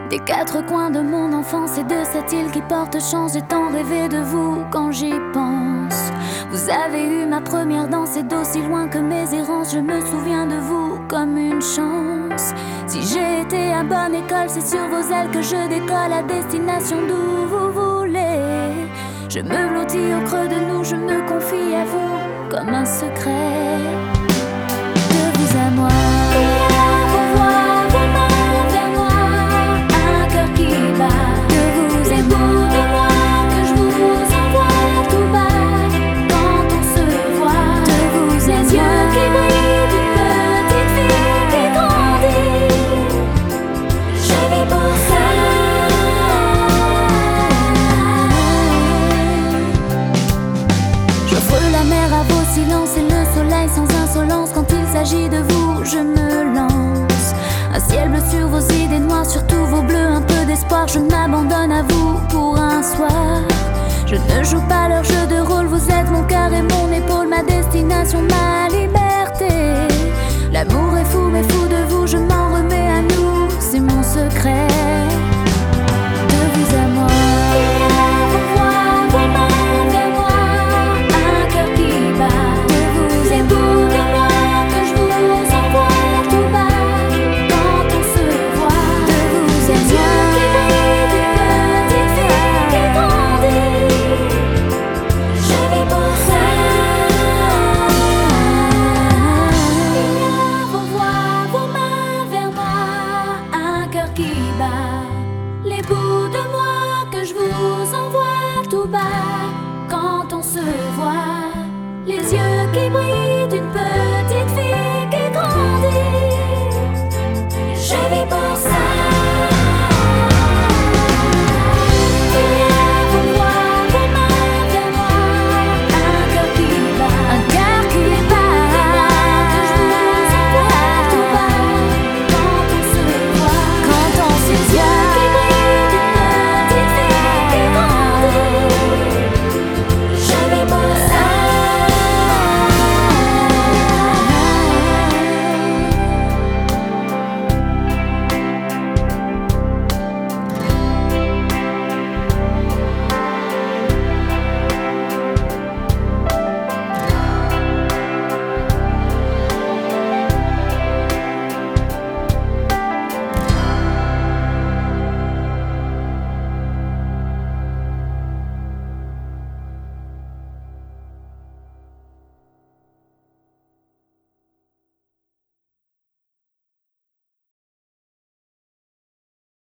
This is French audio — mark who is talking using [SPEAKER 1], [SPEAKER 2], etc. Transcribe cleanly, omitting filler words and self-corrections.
[SPEAKER 1] Des quatre coins de mon enfance et de cette île qui porte chance, j'ai tant rêvé de vous quand j'y pense. Vous avez eu ma première danse et d'aussi loin que mes errances, je me souviens de vous comme une chance. Si j'ai été à bonne école, c'est sur vos ailes que je décolle à destination d'où vous voulez. Je me blottis au creux de nous, je me confie à vous comme un secret. De vous à moi, vos voix, vos mains vers moi, un cœur qui bat. De vous et vous, de moi, que je vous envoie tout bas quand on se voit. De vous les yeux qui brillent d'une petite fille qui grandit. Je vis pour ça. J'offre la mer à vos silences et le soleil sans insolence. Quand il s'agit de vous, je me lance. Un ciel bleu sur vos idées noires, sur tous vos bleus, un peu d'espoir. Je m'abandonne à vous pour un soir. Je ne joue pas leur jeu de rôle, vous êtes mon cœur et mon épaule, ma destination, ma